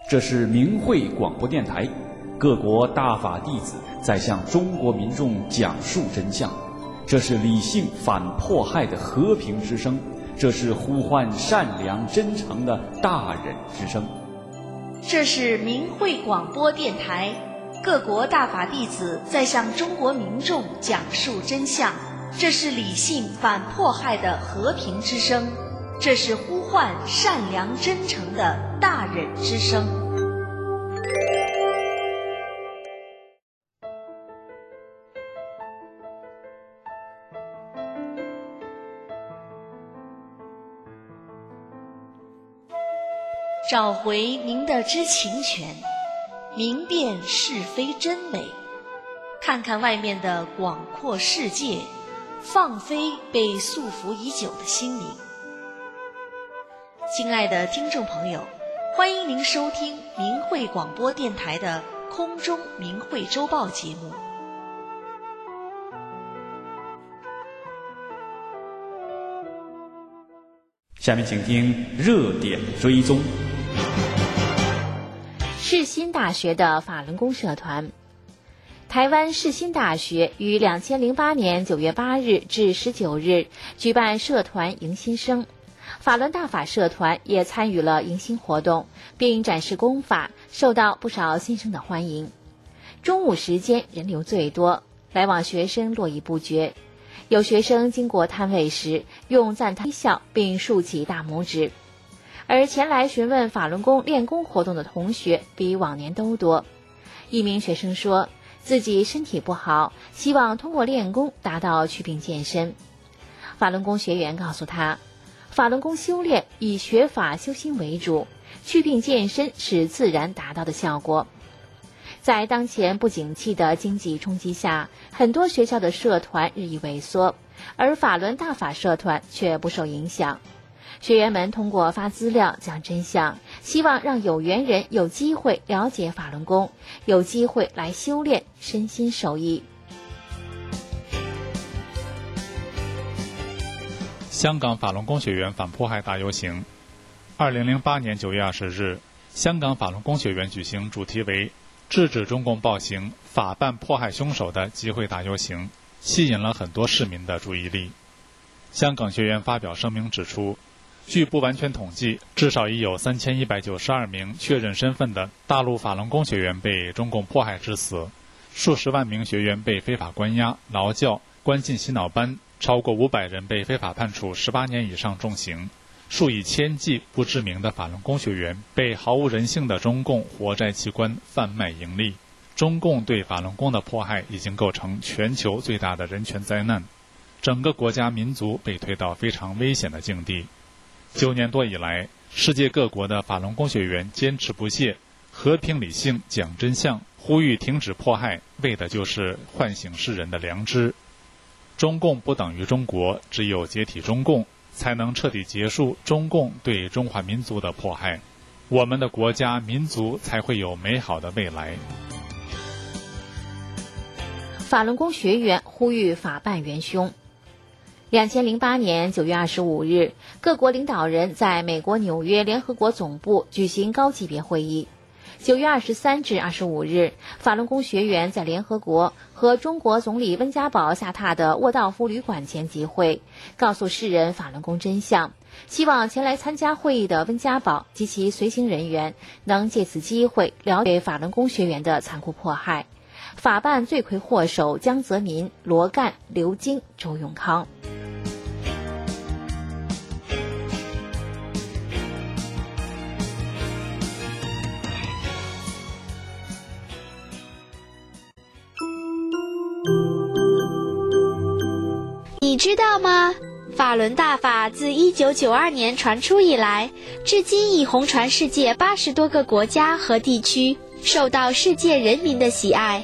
这是明慧广播电台，各国大法弟子在向中国民众讲述真相。这是理性反迫害的和平之声，这是呼唤善良真诚的大忍之声。 这是明慧广播电台，各国大法弟子在向中国民众讲述真相。这是理性反迫害的和平之声，这是呼唤善良真诚的大忍之声。找回您的知情权，明辨是非真伪，看看外面的广阔世界，放飞被束缚已久的心灵。亲爱的听众朋友，欢迎您收听明慧广播电台的空中明慧周报节目。 下面请听热点追踪。 世新大学的法轮功社团。台湾世新大学于2008年9月8日至19日举办社团迎新生，法轮大法社团也参与了迎新活动，并展示功法，受到不少新生的欢迎。中午时间人流最多，来往学生络绎不绝。有学生经过摊位时用赞叹微笑并竖起大拇指，而前来询问法轮功练功活动的同学比往年都多。一名学生说自己身体不好，希望通过练功达到祛病健身。法轮功学员告诉他，法轮功修炼以学法修心为主，祛病健身是自然达到的效果。在当前不景气的经济冲击下，很多学校的社团日益萎缩，而法轮大法社团却不受影响。学员们通过发资料讲真相，希望让有缘人有机会了解法轮功，有机会来修炼，身心受益。 香港法轮功学员反迫害大游行。2008年9月20日，香港法轮功学员举行主题为制止中共暴行，法办迫害凶手的集会大游行，吸引了很多市民的注意力。香港学员发表声明指出，据不完全统计，至少已有3192名确认身份的大陆法轮功学员被中共迫害致死，数十万名学员被非法关押、劳教、关进洗脑班，超过500人被非法判处18年以上重刑，数以千计不知名的法轮功学员被毫无人性的中共活摘器官贩卖盈利。中共对法轮功的迫害已经构成全球最大的人权灾难，整个国家民族被推到非常危险的境地。9年多以来，世界各国的法轮功学员坚持不懈，和平理性讲真相，呼吁停止迫害，为的就是唤醒世人的良知。中共不等于中国，只有解体中共，才能彻底结束中共对中华民族的迫害，我们的国家民族才会有美好的未来。 法轮功学员呼吁法办元凶。2008年9月25日，各国领导人在美国纽约联合国总部举行高级别会议。9月23至25日，法轮功学员在联合国和中国总理温家宝下榻的沃道夫旅馆前集会，告诉世人法轮功真相，希望前来参加会议的温家宝及其随行人员能借此机会了解法轮功学员的残酷迫害。法办罪魁祸首江泽民、罗干、刘晶、周永康。 你知道吗？法轮大法自1992年传出以来，至今已红传世界80多个国家和地区，受到世界人民的喜爱。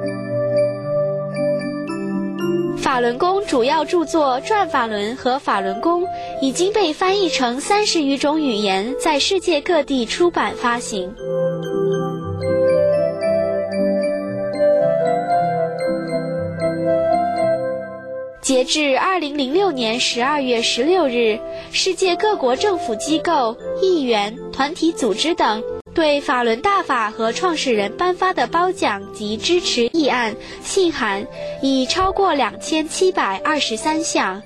法轮功主要著作《转法轮》和《法轮功》已经被翻译成30余种语言，在世界各地出版发行。截至2006年12月16日，世界各国政府机构、议员、团体组织等对法轮大法和创始人颁发的褒奖及支持议案、信函已超过2723项。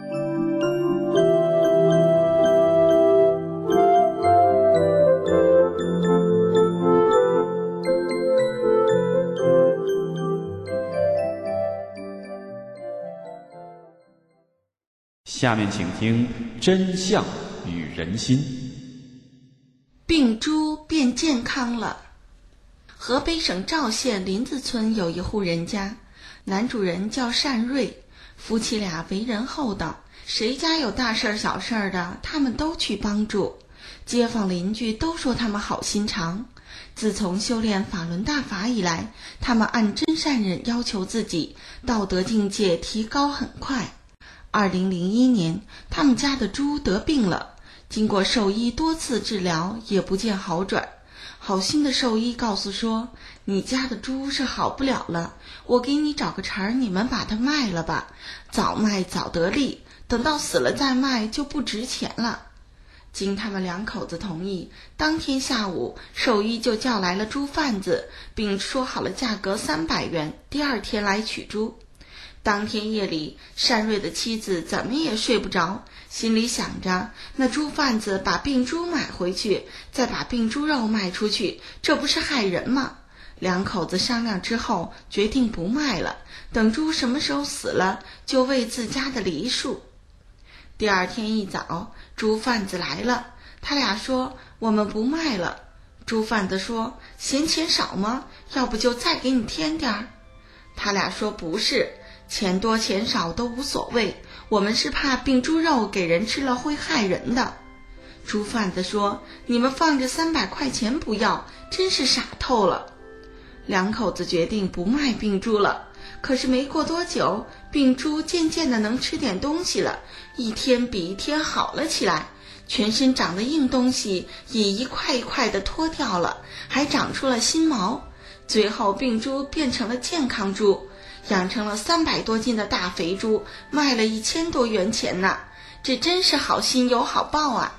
下面请听真相与人心。 病猪变健康了。河北省赵县林子村有一户人家，男主人叫单瑞，夫妻俩为人厚道，谁家有大事小事的，他们都去帮助。街坊邻居都说他们好心肠。自从修炼法轮大法以来，他们按真善忍要求自己，道德境界提高很快。2001年，他们家的猪得病了，经过兽医多次治疗也不见好转。好心的兽医告诉说，你家的猪是好不了了，我给你找个茬儿，你们把它卖了吧，早卖早得利，等到死了再卖就不值钱了。经他们两口子同意，当天下午兽医就叫来了猪贩子，并说好了价格300元，第二天来取猪。当天夜里，单瑞的妻子怎么也睡不着，心里想着那猪贩子把病猪买回去，再把病猪肉卖出去，这不是害人吗？两口子商量之后，决定不卖了，等猪什么时候死了，就喂自家的梨树。第二天一早，猪贩子来了，他俩说我们不卖了。猪贩子说，嫌钱少吗？要不就再给你添点儿。他俩说不是，钱多钱少都无所谓，我们是怕病猪肉给人吃了会害人的。猪贩子说，你们放着300块钱不要，真是傻透了。两口子决定不卖病猪了，可是没过多久，病猪渐渐的能吃点东西了，一天比一天好了起来，全身长的硬东西也一块一块的脱掉了，还长出了新毛，最后病猪变成了健康猪，养成了300多斤的大肥猪，卖了1000多元钱呢，这真是好心有好报啊。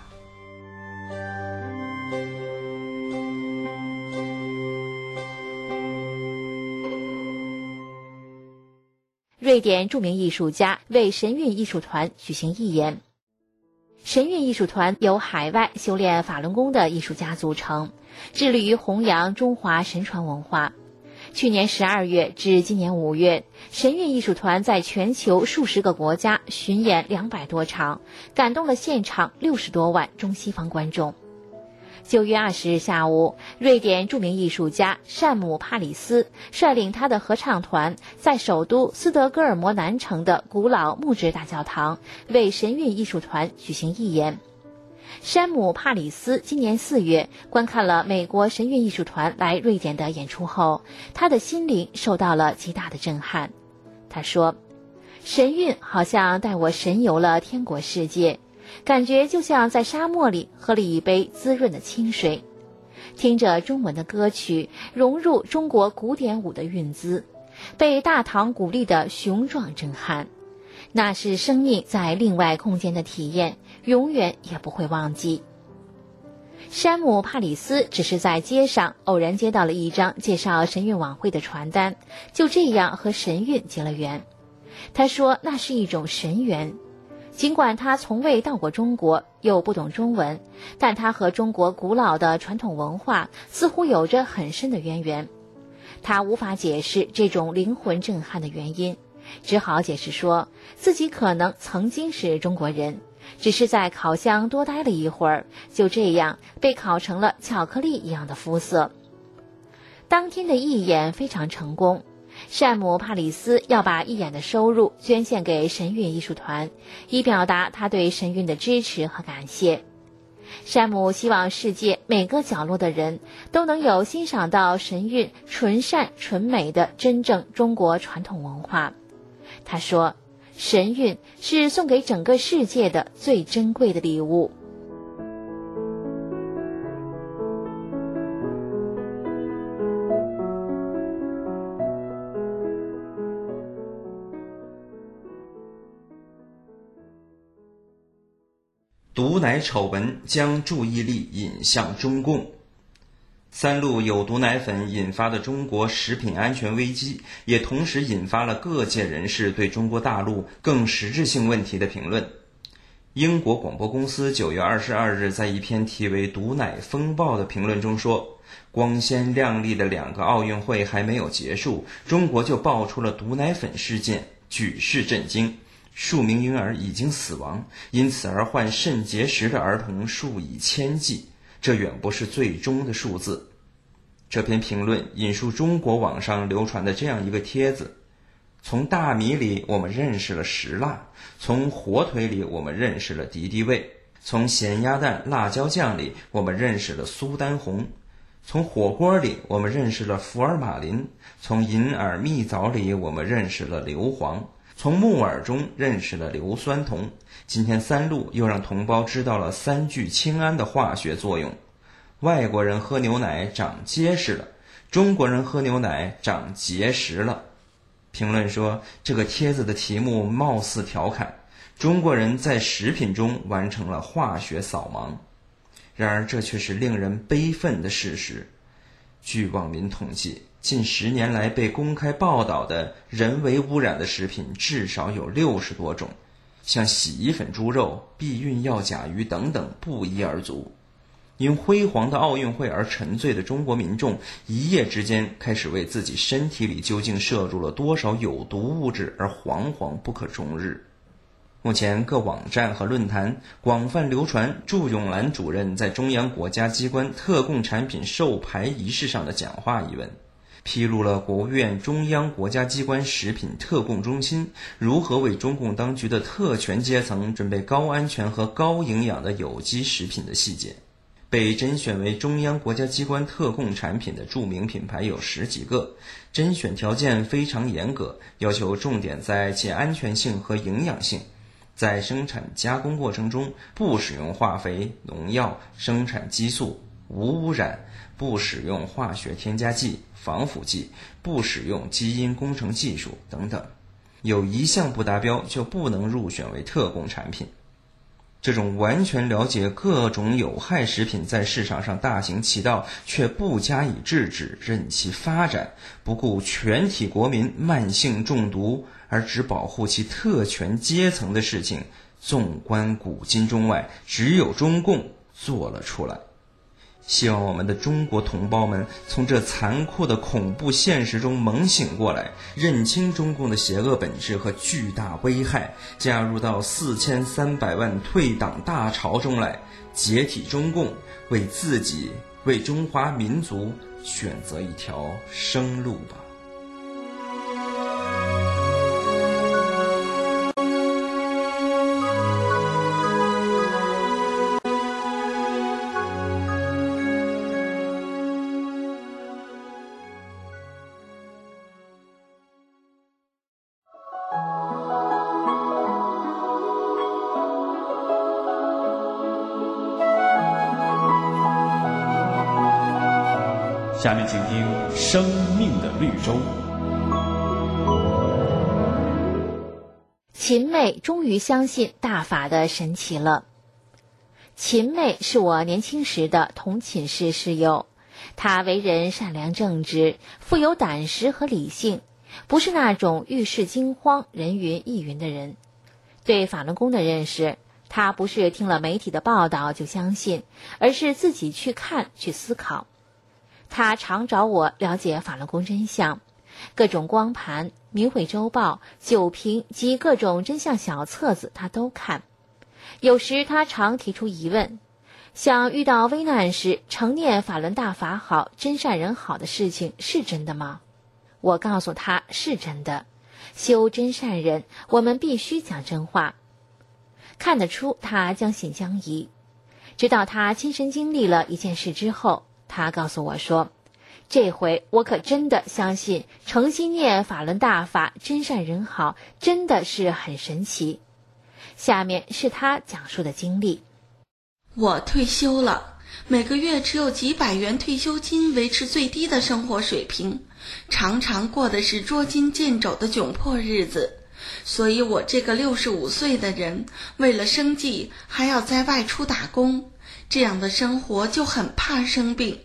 瑞典著名艺术家为神韵艺术团举行义演。神韵艺术团由海外修炼法轮功的艺术家组成，致力于弘扬中华神传文化。去年12月至今年5月，神韵艺术团在全球数十个国家巡演200多场，感动了现场60多万中西方观众。9月20日下午，瑞典著名艺术家单姆·帕里斯率领他的合唱团在首都斯德哥尔摩南城的古老木质大教堂为神韵艺术团举行义演。单姆·帕里斯今年4月观看了美国神韵艺术团来瑞典的演出后，他的心灵受到了极大的震撼。他说，神韵好像带我神游了天国世界，感觉就像在沙漠里喝了一杯滋润的清水，听着中文的歌曲，融入中国古典舞的韵姿，被大唐鼓励的雄壮震撼，那是生命在另外空间的体验，永远也不会忘记。山姆·帕里斯只是在街上偶然接到了一张介绍神韵晚会的传单，就这样和神韵结了缘。他说那是一种神缘。尽管他从未到过中国，又不懂中文，但他和中国古老的传统文化似乎有着很深的渊源。他无法解释这种灵魂震撼的原因，只好解释说自己可能曾经是中国人，只是在烤箱多待了一会儿，就这样被烤成了巧克力一样的肤色。当天的义演非常成功，单姆·帕里斯要把义演的收入捐献给神韵艺术团，以表达他对神韵的支持和感谢。单姆希望世界每个角落的人都能有欣赏到神韵纯善纯美的真正中国传统文化。他说，神韵是送给整个世界的最珍贵的礼物。 毒奶丑闻将注意力引向中共。 三鹿有毒奶粉引发的中国食品安全危机，也同时引发了各界人士对中国大陆更实质性问题的评论。英国广播公司9月22日在一篇题为《毒奶风暴》的评论中说，光鲜亮丽的2个奥运会还没有结束，中国就爆出了毒奶粉事件，举世震惊，数名婴儿已经死亡，因此而患肾结石的儿童数以千计，这远不是最终的数字。这篇评论引述中国网上流传的这样一个帖子：从大米里我们认识了石蜡，从火腿里我们认识了敌敌畏，从咸鸭蛋辣椒酱里我们认识了苏丹红，从火锅里我们认识了福尔马林，从银耳蜜枣里我们认识了硫磺，从木耳中认识了硫酸铜。今天三鹿又让同胞知道了3聚氰胺的化学作用。外国人喝牛奶长结实了，中国人喝牛奶长结石了。评论说，这个帖子的题目貌似调侃，中国人在食品中完成了化学扫盲。然而这却是令人悲愤的事实。据网民统计，近10年来被公开报道的人为污染的食品至少有60多种，像洗衣粉、猪肉、避孕药、甲鱼等等不一而足。因辉煌的奥运会而沉醉的中国民众，一夜之间开始为自己身体里究竟摄入了多少有毒物质而惶惶不可终日。目前各网站和论坛广泛流传祝永兰主任在中央国家机关特供产品授牌仪式上的讲话一文，披露了国务院中央国家机关食品特供中心如何为中共当局的特权阶层准备高安全和高营养的有机食品的细节。被甄选为中央国家机关特供产品的著名品牌有10几个，甄选条件非常严格，要求重点在其安全性和营养性，在生产加工过程中不使用化肥、农药、生产激素，无污染，不使用化学添加剂、防腐剂，不使用基因工程技术等等。有一项不达标就不能入选为特供产品。这种完全了解各种有害食品在市场上大行其道，却不加以制止，任其发展，不顾全体国民慢性中毒，而只保护其特权阶层的事情，纵观古今中外，只有中共做了出来。希望我们的中国同胞们从这残酷的恐怖现实中猛醒过来，认清中共的邪恶本质和巨大危害，加入到4300万退党大潮中来，解体中共，为自己、为中华民族选择一条生路吧。 下面请听《生命的绿洲》。 秦妹终于相信大法的神奇了。秦妹是我年轻时的同寝室室友，她为人善良正直，富有胆识和理性，不是那种遇事惊慌、人云亦云的人。对法轮功的认识，她不是听了媒体的报道就相信，而是自己去看、去思考。他常找我了解法轮功真相，各种光盘、明慧周报、酒瓶及各种真相小册子他都看。有时他常提出疑问，像遇到危难时常念法轮大法好、真善人好的事情是真的吗？我告诉他是真的，修真善人，我们必须讲真话。看得出他将信将疑。直到他亲身经历了一件事之后，他告诉我说，这回我可真的相信诚心念法轮大法真善人好真的是很神奇。下面是他讲述的经历。 我退休了，每个月只有几百元退休金维持最低的生活水平，常常过的是捉襟见肘的窘迫日子。所以我这个65岁的人，为了生计还要在外出打工，这样的生活就很怕生病，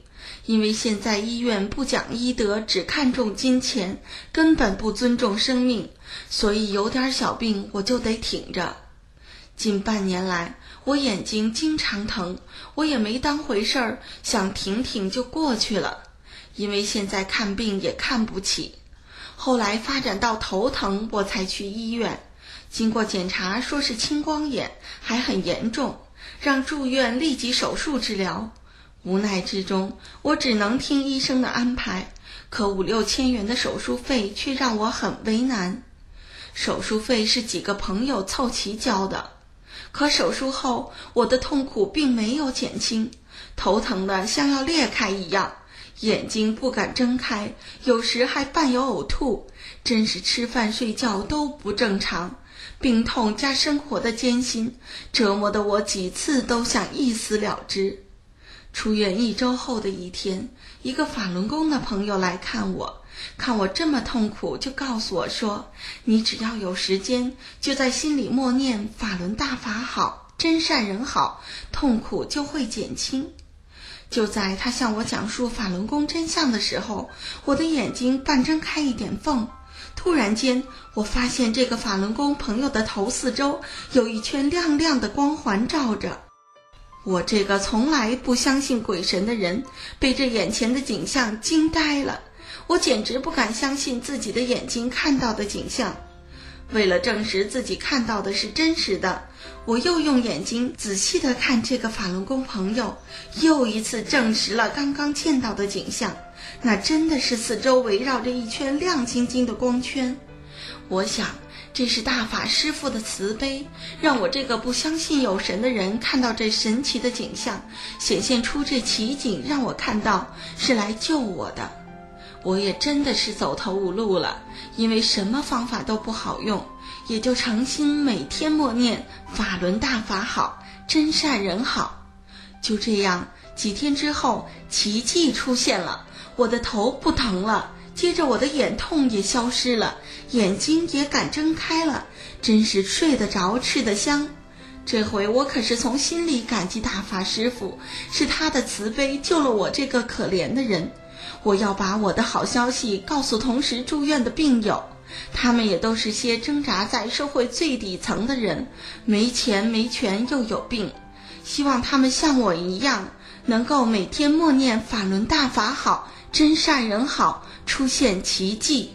因为现在医院不讲医德，只看重金钱，根本不尊重生命，所以有点小病我就得挺着。近半年来，我眼睛经常疼，我也没当回事儿，想挺挺就过去了，因为现在看病也看不起。后来发展到头疼，我才去医院，经过检查说是青光眼，还很严重，让住院立即手术治疗。无奈之中，我只能听医生的安排，可5、6千元的手术费却让我很为难。手术费是几个朋友凑齐交的，可手术后我的痛苦并没有减轻，头疼的像要裂开一样，眼睛不敢睁开，有时还伴有呕吐，真是吃饭睡觉都不正常。病痛加生活的艰辛，折磨得我几次都想一死了之。出院1周后的一天，一个法轮功的朋友来看我，看我这么痛苦，就告诉我说，你只要有时间，就在心里默念法轮大法好，真善人好，痛苦就会减轻。就在他向我讲述法轮功真相的时候，我的眼睛半睁开一点缝，突然间我发现这个法轮功朋友的头四周有一圈亮亮的光环照着。我这个从来不相信鬼神的人，被这眼前的景象惊呆了，我简直不敢相信自己的眼睛看到的景象。为了证实自己看到的是真实的，我又用眼睛仔细地看这个法轮功朋友，又一次证实了刚刚见到的景象，那真的是四周围绕着一圈亮晶晶的光圈。我想这是大法师父的慈悲，让我这个不相信有神的人看到这神奇的景象，显现出这奇景，让我看到是来救我的。我也真的是走投无路了，因为什么方法都不好用，也就诚心每天默念法轮大法好，真善人好。就这样几天之后，奇迹出现了，我的头不疼了，接着我的眼痛也消失了，眼睛也敢睁开了，真是睡得着吃得香。这回我可是从心里感激大法师父，是他的慈悲救了我这个可怜的人。我要把我的好消息告诉同时住院的病友，他们也都是些挣扎在社会最底层的人，没钱没权又有病，希望他们像我一样，能够每天默念法轮大法好，真善人好，出现奇迹。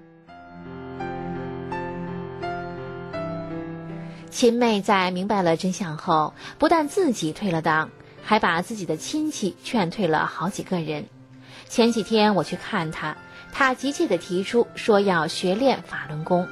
秦妹在明白了真相后，不但自己退了党，还把自己的亲戚劝退了好几个人。前几天我去看他，他急切地提出说要学练法轮功。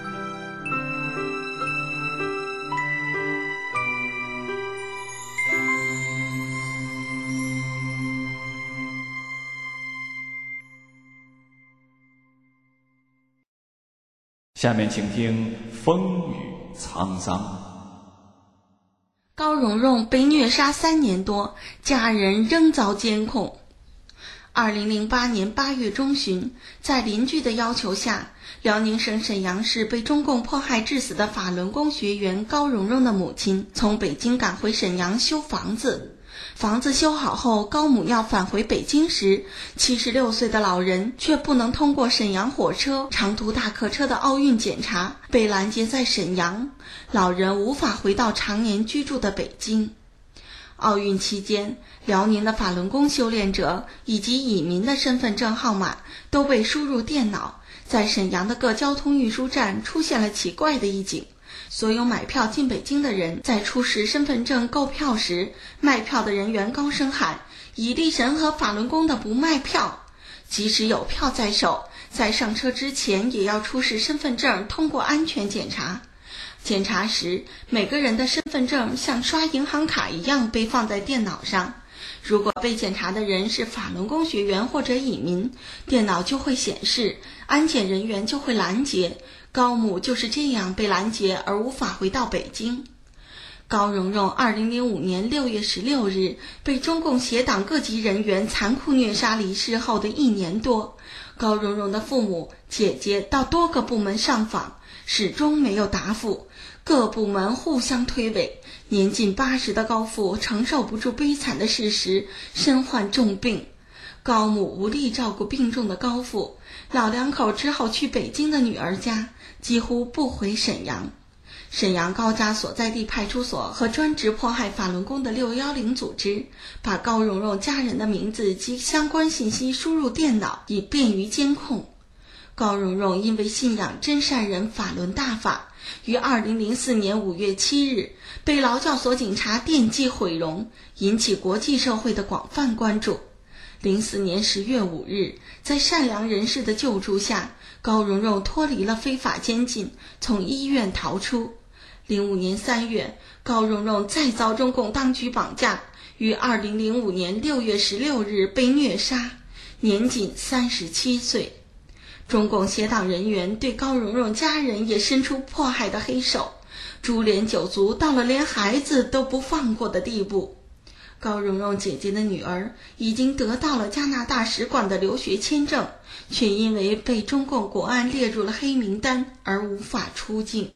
下面请听风雨沧桑。 高蓉蓉被虐杀3年多，家人仍遭监控。2008年8月中旬，在邻居的要求下，辽宁省沈阳市被中共迫害致死的法轮功学员高蓉蓉的母亲从北京赶回沈阳修房子。房子修好后，高母要返回北京时，76岁的老人却不能通过沈阳火车长途大客车的奥运检查，被拦截在沈阳，老人无法回到常年居住的北京。奥运期间，辽宁的法轮功修炼者以及乙民的身份证号码都被输入电脑，在沈阳的各交通运输站出现了奇怪的一景。所有买票进北京的人在出示身份证购票时，卖票的人员高声喊以力神和法轮功的不卖票。即使有票在手，在上车之前也要出示身份证通过安全检查。检查时，每个人的身份证像刷银行卡一样被放在电脑上。如果被检查的人是法轮功学员或者乙民，电脑就会显示，安检人员就会拦截。高母就是这样被拦截而无法回到北京。高蓉蓉2005年6月16日被中共协党各级人员残酷虐杀离世后的1年多，高蓉蓉的父母、姐姐到多个部门上访，始终没有答复，各部门互相推诿。年近80的高父承受不住悲惨的事实，身患重病。 高母无力照顾病重的高父，老两口只好去北京的女儿家，几乎不回沈阳。沈阳高家所在地派出所和专职迫害法轮功的610组织，把高蓉蓉家人的名字及相关信息输入电脑，以便于监控。高蓉蓉因为信仰真善人法轮大法，于2004年5月7日被劳教所警察电击毁容，引起国际社会的广泛关注。04年10月5日，在善良人士的救助下，高蓉蓉脱离了非法监禁，从医院逃出。05年3月，高蓉蓉再遭中共当局绑架，于2005年6月16日被虐杀，年仅37岁。中共协党人员对高蓉蓉家人也伸出迫害的黑手，株连九族到了连孩子都不放过的地步。高蓉蓉姐姐的女儿已经得到了加拿大使馆的留学签证，却因为被中共国安列入了黑名单而无法出境。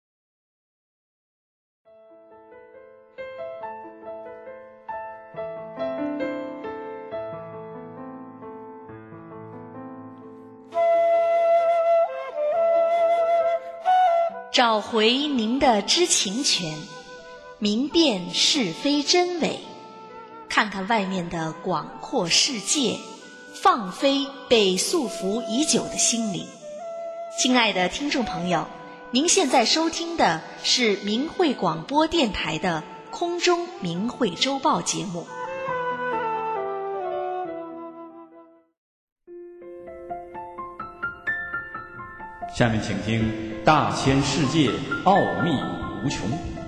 找回您的知情权，明辨是非真伪，看看外面的广阔世界，放飞被束缚已久的心灵。亲爱的听众朋友，您现在收听的是明慧广播电台的空中明慧周报节目。 下面请听大千世界奥秘无穷。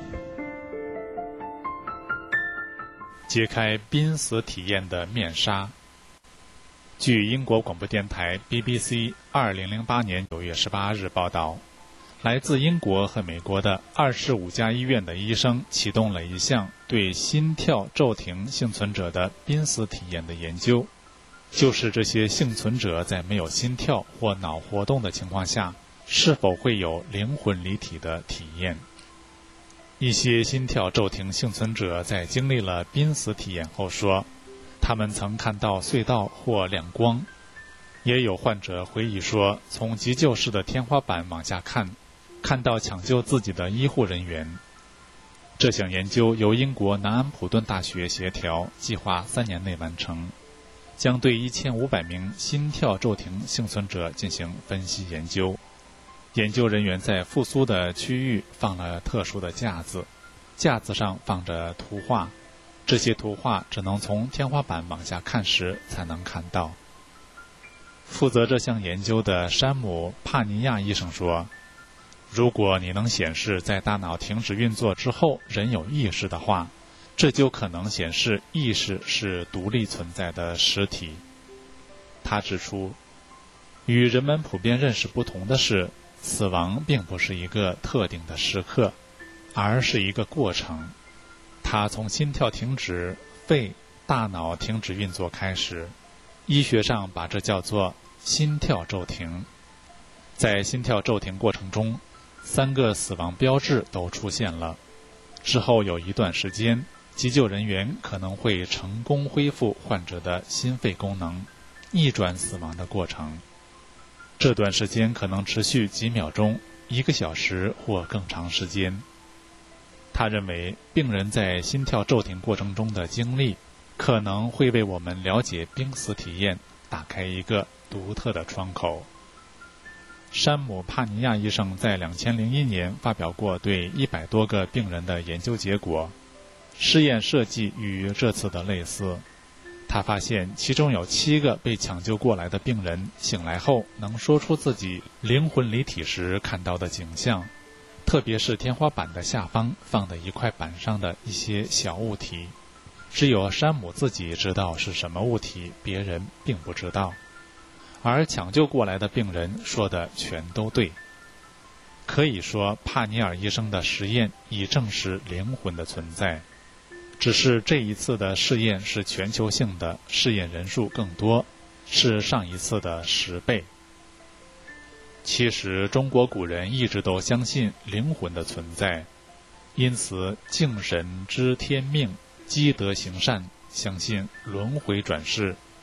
揭开濒死体验的面纱。据英国广播电台 BBC 2008年9月18日报道，来自英国和美国的25家医院的医生启动了一项对心跳骤停幸存者的濒死体验的研究，就是这些幸存者在没有心跳或脑活动的情况下，是否会有灵魂离体的体验。一些心跳骤停幸存者在经历了濒死体验后说，他们曾看到隧道或亮光。也有患者回忆说，从急救室的天花板往下看到抢救自己的医护人员。这项研究由英国南安普顿大学协调，计划3年内完成，将对1500名心跳骤停幸存者进行分析研究。研究人员在复苏的区域放了特殊的架子，架子上放着图画，这些图画只能从天花板往下看时才能看到。负责这项研究的山姆·帕尼亚医生说，如果你能显示在大脑停止运作之后人有意识的话，这就可能显示意识是独立存在的实体。他指出，与人们普遍认识不同的是，死亡并不是一个特定的时刻，而是一个过程。它从心跳停止、肺、大脑停止运作开始。医学上把这叫做心跳骤停。在心跳骤停过程中，3个死亡标志都出现了。之后有一段时间，急救人员可能会成功恢复患者的心肺功能，逆转死亡的过程。这段时间可能持续几秒钟、1个小时或更长时间。他认为，病人在心跳骤停过程中的经历，可能会为我们了解濒死体验打开一个独特的窗口。山姆·帕尼亚医生在2001年发表过对100多个病人的研究结果，试验设计与这次的类似。他发现其中有7个被抢救过来的病人醒来后能说出自己灵魂离体时看到的景象，特别是天花板的下方放的一块板上的一些小物体。只有山姆自己知道是什么物体，别人并不知道。而抢救过来的病人说的全都对。可以说，帕尼尔医生的实验已证实灵魂的存在。只是这一次的试验是全球性的，试验人数更多，是上一次的10倍。其实中国古人一直都相信灵魂的存在，因此敬神知天命，积德行善，相信轮回转世，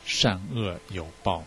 善恶有报。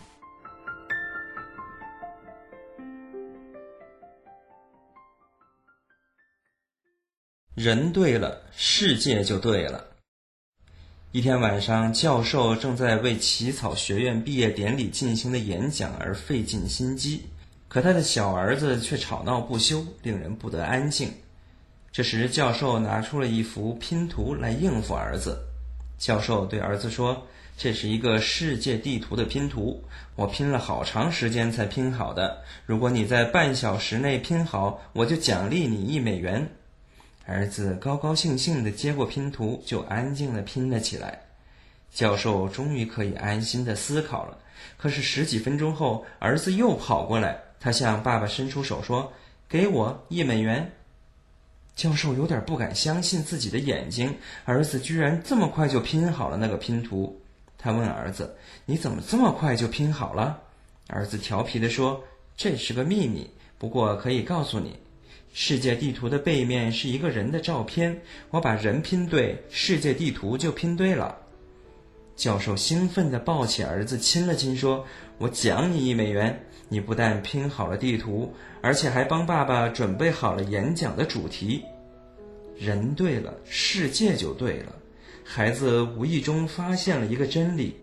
人对了，世界就对了。一天晚上，教授正在为起草学院毕业典礼进行的演讲而费尽心机，可他的小儿子却吵闹不休，令人不得安静。这时，教授拿出了一幅拼图来应付儿子。教授对儿子说：“这是一个世界地图的拼图，我拼了好长时间才拼好的。如果你在半小时内拼好，我就奖励你$1美。”儿子高高兴兴地接过拼图，就安静地拼了起来。教授终于可以安心地思考了。可是10几分钟后，儿子又跑过来，他向爸爸伸出手说：“给我$1美。”教授有点不敢相信自己的眼睛，儿子居然这么快就拼好了那个拼图。他问儿子：“你怎么这么快就拼好了？”儿子调皮地说：“这是个秘密，不过可以告诉你。世界地图的背面是一个人的照片，我把人拼对，世界地图就拼对了。”教授兴奋地抱起儿子亲了亲，说：“我奖你$1美，你不但拼好了地图，而且还帮爸爸准备好了演讲的主题。人对了，世界就对了。”孩子无意中发现了一个真理：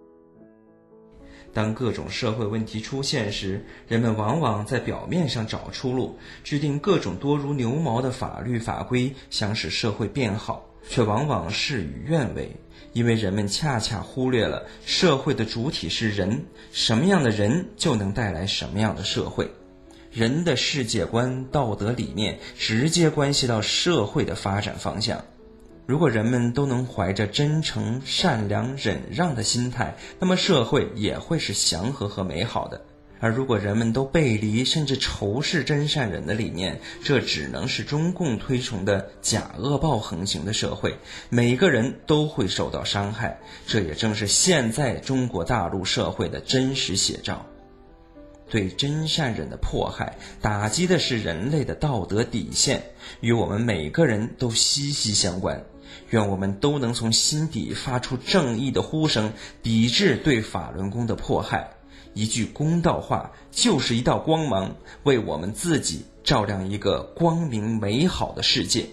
当各种社会问题出现时，人们往往在表面上找出路，制定各种多如牛毛的法律法规，想使社会变好，却往往事与愿违，因为人们恰恰忽略了社会的主体是人，什么样的人就能带来什么样的社会。人的世界观、道德理念直接关系到社会的发展方向。如果人们都能怀着真诚、善良、忍让的心态，那么社会也会是祥和和美好的。而如果人们都背离甚至仇视真善忍的理念，这只能是中共推崇的假恶报横行的社会，每个人都会受到伤害。这也正是现在中国大陆社会的真实写照。对真善忍的迫害，打击的是人类的道德底线，与我们每个人都息息相关。愿我们都能从心底发出正义的呼声，抵制对法轮功的迫害。一句公道话就是一道光芒，为我们自己照亮一个光明美好的世界。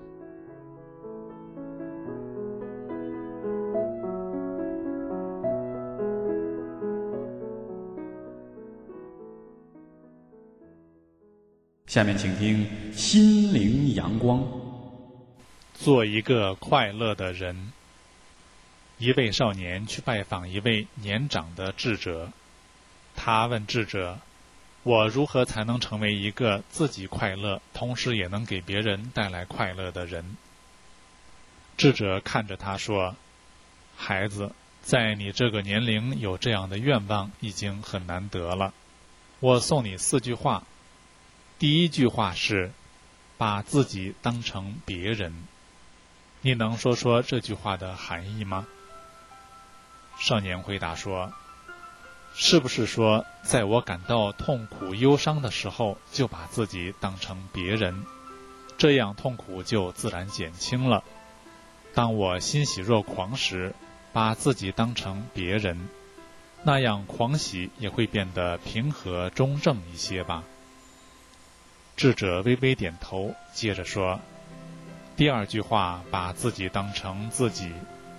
下面请听心灵阳光。 做一个快乐的人。一位少年去拜访一位年长的智者，他问智者：“我如何才能成为一个自己快乐，同时也能给别人带来快乐的人？”智者看着他说：“孩子，在你这个年龄有这样的愿望已经很难得了。我送你4句话。第一句话是：把自己当成别人。你能说说这句话的含义吗？”少年回答说：“是不是说，在我感到痛苦忧伤的时候，就把自己当成别人，这样痛苦就自然减轻了？当我欣喜若狂时，把自己当成别人，那样狂喜也会变得平和中正一些吧？”智者微微点头，接着说：“第二句话，把自己当成自己。”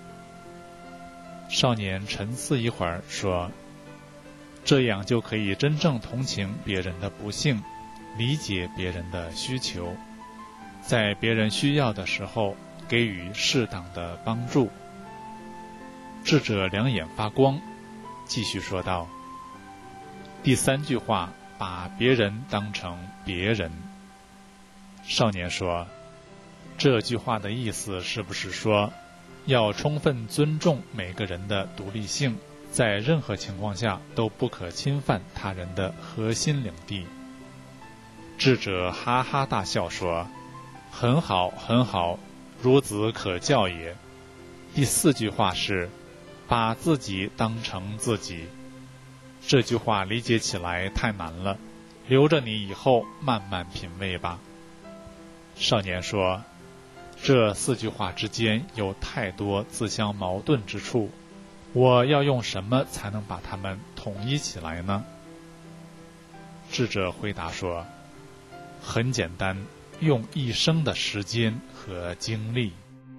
少年沉思一会儿，说：“这样就可以真正同情别人的不幸，理解别人的需求，在别人需要的时候给予适当的帮助。”智者两眼发光，继续说道：“第三句话，把别人当成别人。”少年说：“这句话的意思是不是说，要充分尊重每个人的独立性，在任何情况下都不可侵犯他人的核心领地？”智者哈哈大笑说：“很好，很好，孺子可教也。第4句话是，把自己当成自己。这句话理解起来太难了，留着你以后慢慢品味吧。”少年说：“这4句话之间有太多自相矛盾之处， 我要用什么才能把它们统一起来呢？智者回答说，很简单，用一生的时间和精力。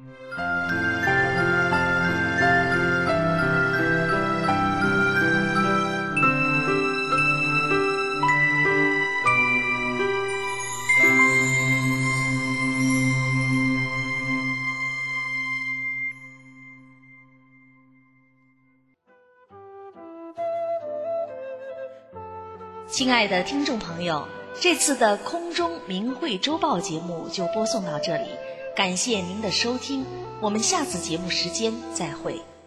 亲爱的听众朋友，这次的空中明慧周报节目就播送到这里，感谢您的收听，我们下次节目时间再会。